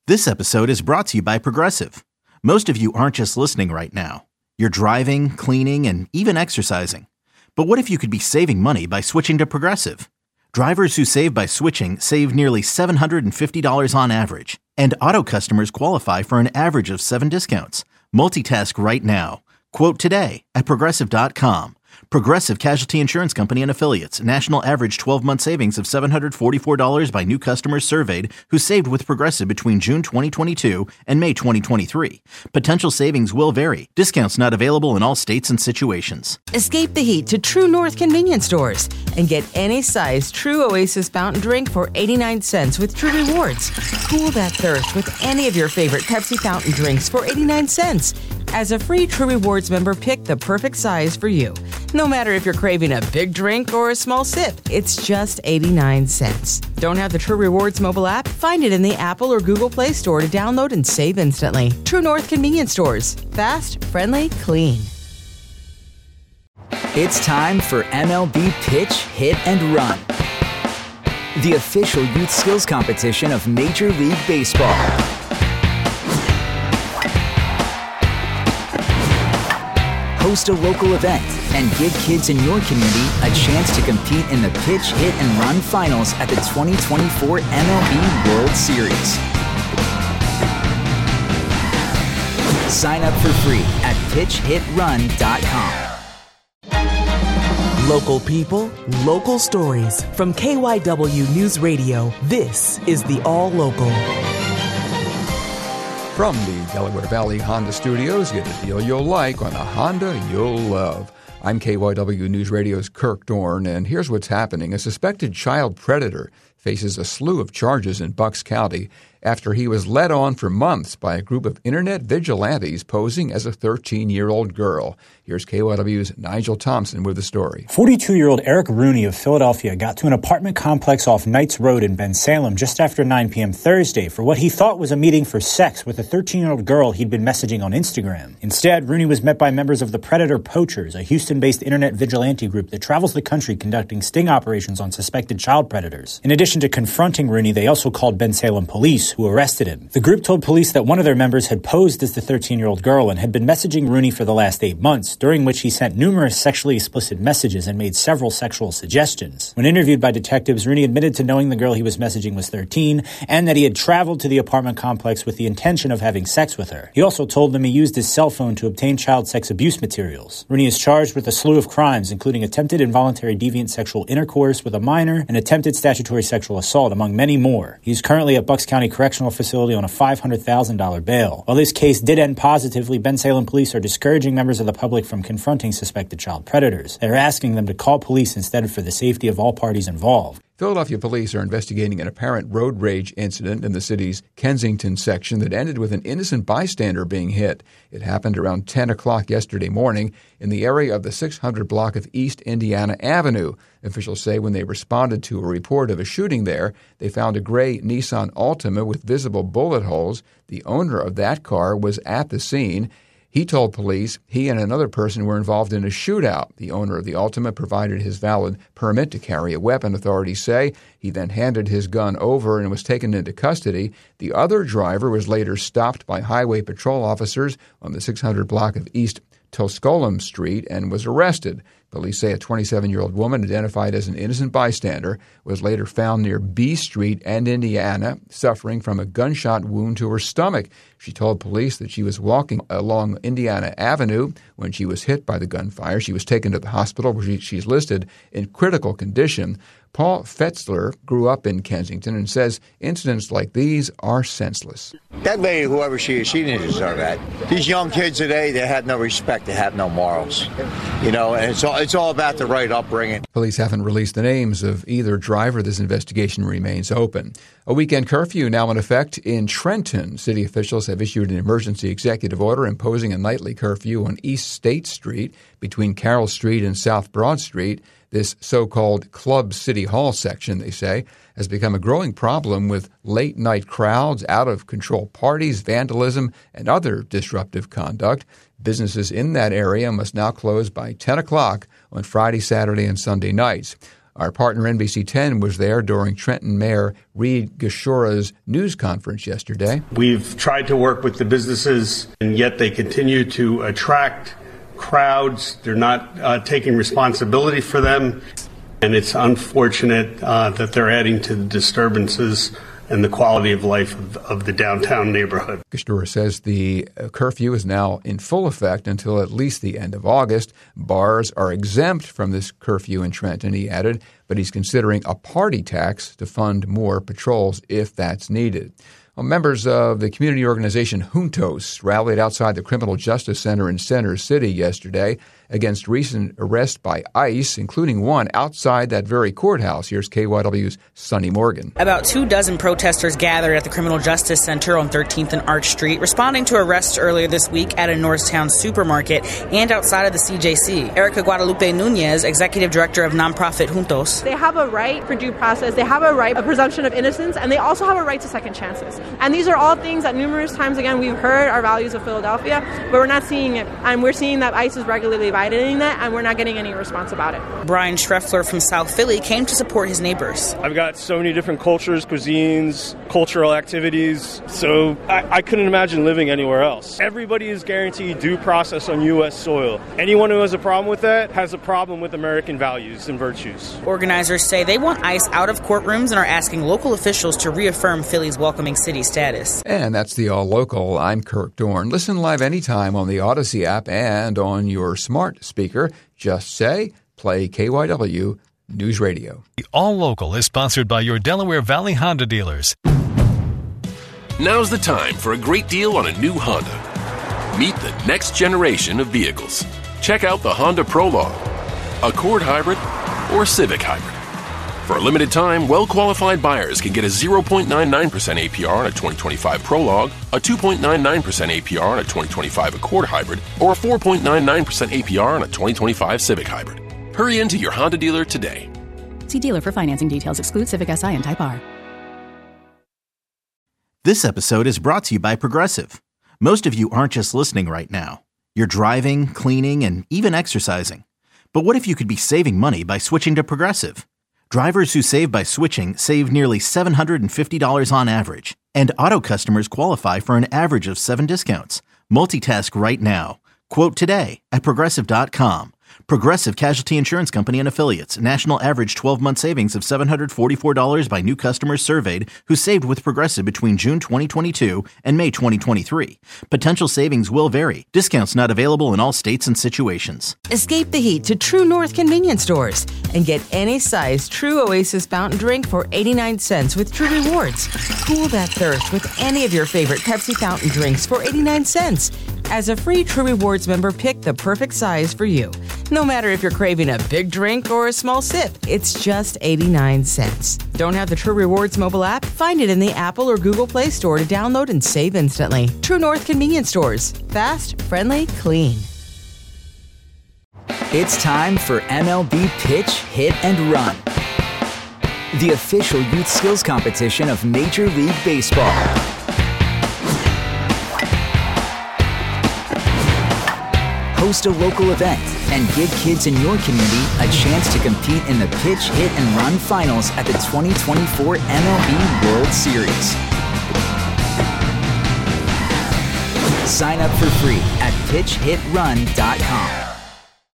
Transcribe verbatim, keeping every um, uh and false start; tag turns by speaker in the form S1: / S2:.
S1: This episode is brought to you by Progressive. Most of you aren't just listening right now. You're driving, cleaning, and even exercising. But what if you could be saving money by switching to Progressive? Drivers who save by switching save nearly seven hundred fifty dollars on average. And auto customers qualify for an average of seven discounts. Multitask right now. Quote today at Progressive dot com. Progressive Casualty Insurance Company and Affiliates. National average twelve-month savings of seven hundred forty-four dollars by new customers surveyed who saved with Progressive between June twenty twenty-two and May twenty twenty-three. Potential savings will vary. Discounts not available in all states and situations.
S2: Escape the heat to True North convenience stores and get any size True Oasis fountain drink for eighty-nine cents with True Rewards. Cool that thirst with any of your favorite Pepsi fountain drinks for eighty-nine cents. As a free True Rewards member, pick the perfect size for you. No matter if you're craving a big drink or a small sip, it's just eighty-nine cents. Don't have the True Rewards mobile app? Find it in the Apple or Google Play Store to download and save instantly. True North convenience stores. Fast, friendly, clean.
S3: It's time for M L B Pitch, Hit, and Run, the official youth skills competition of Major League Baseball. Host a local event and give kids in your community a chance to compete in the Pitch, Hit, and Run finals at the twenty twenty-four M L B World Series. Sign up for free at pitch hit run dot com.
S4: Local people, local stories. From K Y W News Radio, this is the All Local.
S5: From the Delaware Valley Honda Studios, get a deal you'll like on a Honda you'll love. I'm K Y W News Radio's Kirk Dorn, and here's what's happening. A suspected child predator faces a slew of charges in Bucks County after he was led on for months by a group of internet vigilantes posing as a thirteen-year-old girl. Here's K Y W's Nigel Thompson with the story.
S6: forty-two-year-old Eric Rooney of Philadelphia got to an apartment complex off Knights Road in Bensalem just after nine p.m. Thursday for what he thought was a meeting for sex with a thirteen-year-old girl he'd been messaging on Instagram. Instead, Rooney was met by members of the Predator Poachers, a Houston-based internet vigilante group that travels the country conducting sting operations on suspected child predators. In addition to confronting Rooney, they also called Bensalem police, who arrested him. The group told police that one of their members had posed as the thirteen-year-old girl and had been messaging Rooney for the last eight months, during which he sent numerous sexually explicit messages and made several sexual suggestions. When interviewed by detectives, Rooney admitted to knowing the girl he was messaging was thirteen and that he had traveled to the apartment complex with the intention of having sex with her. He also told them he used his cell phone to obtain child sex abuse materials. Rooney is charged with a slew of crimes, including attempted involuntary deviant sexual intercourse with a minor and attempted statutory sexual assault, among many more. He is currently at Bucks County Correctional Facility on a five hundred thousand dollars bail. While this case did end positively, Bensalem police are discouraging members of the public from confronting suspected child predators. They're asking them to call police instead for the safety of all parties involved.
S5: Philadelphia police are investigating an apparent road rage incident in the city's Kensington section that ended with an innocent bystander being hit. It happened around ten o'clock yesterday morning in the area of the six hundred block of East Indiana Avenue. Officials say when they responded to a report of a shooting there, they found a gray Nissan Altima with visible bullet holes. The owner of that car was at the scene. He told police he and another person were involved in a shootout. The owner of the Altima provided his valid permit to carry a weapon, authorities say. He then handed his gun over and was taken into custody. The other driver was later stopped by highway patrol officers on the six hundred block of East Tusculum Street and was arrested. Police say a twenty-seven-year-old woman identified as an innocent bystander was later found near B Street and Indiana, suffering from a gunshot wound to her stomach. She told police that she was walking along Indiana Avenue when she was hit by the gunfire. She was taken to the hospital where she, she's listed in critical condition. Paul Fetzler grew up in Kensington and says incidents like these are senseless.
S7: That lady, whoever she is, she didn't deserve that. These young kids today, they have no respect, they have no morals. You know, and it's all, it's all about the right upbringing.
S5: Police haven't released the names of either driver. This investigation remains open. A weekend curfew now in effect in Trenton. City officials have issued an emergency executive order imposing a nightly curfew on East State Street between Carroll Street and South Broad Street. This so-called Club City Hall section, they say, has become a growing problem with late-night crowds, out-of-control parties, vandalism, and other disruptive conduct. Businesses in that area must now close by ten o'clock on Friday, Saturday, and Sunday nights. Our partner N B C ten was there during Trenton Mayor Reed Gashura's news conference yesterday.
S8: We've tried to work with the businesses, and yet they continue to attract crowds. They're not uh, taking responsibility for them, and it's unfortunate uh, that they're adding to the disturbances and the quality of life of, of the downtown neighborhood.
S5: Gashura says the curfew is now in full effect until at least the end of August. Bars are exempt from this curfew in Trenton, he added, but he's considering a party tax to fund more patrols if that's needed. Well, members of the community organization Juntos rallied outside the Criminal Justice Center in Center City yesterday against recent arrests by ICE, including one outside that very courthouse. Here's K Y W's Sonny Morgan.
S9: About two dozen protesters gathered at the Criminal Justice Center on thirteenth and Arch Street, responding to arrests earlier this week at a Norristown supermarket and outside of the C J C. Erica Guadalupe Nunez, executive director of nonprofit Juntos.
S10: They have a right for due process. They have a right, a presumption of innocence, and they also have a right to second chances. And these are all things that numerous times, again, we've heard our values of Philadelphia, but we're not seeing it. And we're seeing that ICE is regularly violating that, and we're not getting any response about it.
S9: Brian Schreffler from South Philly came to support his neighbors.
S11: I've got so many different cultures, cuisines, cultural activities, so I, I couldn't imagine living anywhere else. Everybody is guaranteed due process on U S soil. Anyone who has a problem with that has a problem with American values and virtues.
S9: Organizers say they want ICE out of courtrooms and are asking local officials to reaffirm Philly's welcoming city status.
S5: And that's the All Local. I'm Kirk Dorn. Listen live anytime on the Odyssey app and on your smart speaker. Just say, play K Y W News Radio.
S12: The All Local is sponsored by your Delaware Valley Honda dealers.
S13: Now's the time for a great deal on a new Honda. Meet the next generation of vehicles. Check out the Honda Prologue, Accord Hybrid, or Civic Hybrid. For a limited time, well-qualified buyers can get a zero point nine nine percent A P R on a twenty twenty-five Prologue, a two point nine nine percent A P R on a twenty twenty-five Accord Hybrid, or a four point nine nine percent A P R on a twenty twenty-five Civic Hybrid. Hurry into your Honda dealer today.
S14: See dealer for financing details. Exclude Civic S I and Type R.
S1: This episode is brought to you by Progressive. Most of you aren't just listening right now. You're driving, cleaning, and even exercising. But what if you could be saving money by switching to Progressive? Drivers who save by switching save nearly seven hundred fifty dollars on average. And auto customers qualify for an average of seven discounts. Multitask right now. Quote today at Progressive dot com. Progressive Casualty Insurance Company and Affiliates. National average twelve-month savings of seven hundred forty-four dollars by new customers surveyed who saved with Progressive between June twenty twenty-two and May twenty twenty-three. Potential savings will vary. Discounts not available in all states and situations.
S2: Escape the heat to True North convenience stores and get any size True Oasis fountain drink for eighty-nine cents with True Rewards. Cool that thirst with any of your favorite Pepsi fountain drinks for eighty-nine cents. As a free True Rewards member, pick the perfect size for you. No matter if you're craving a big drink or a small sip, it's just eighty-nine cents. Don't have the True Rewards mobile app? Find it in the Apple or Google Play Store to download and save instantly. True North convenience stores. Fast, friendly, clean.
S3: It's time for M L B Pitch, Hit, and Run, the official youth skills competition of Major League Baseball. Host a local event and give kids in your community a chance to compete in the Pitch, Hit, and Run finals at the twenty twenty-four M L B World Series. Sign up for free at pitch hit run dot com.